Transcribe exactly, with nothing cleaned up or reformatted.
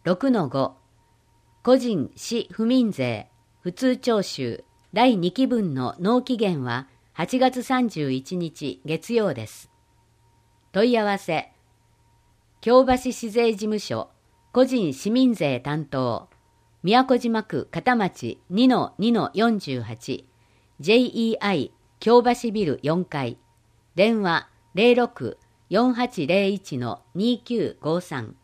ろくのご 個人私不民税普通徴収だいにきぶんの納期限ははちがつさんじゅういちにち月曜です。問い合わせ京橋市税事務所個人市民税担当宮古島区片町 にのにのよんじゅうはち ジェイイーアイ 京橋ビルよんかい電話 ゼロろく よんはちゼロいち にきゅうごさん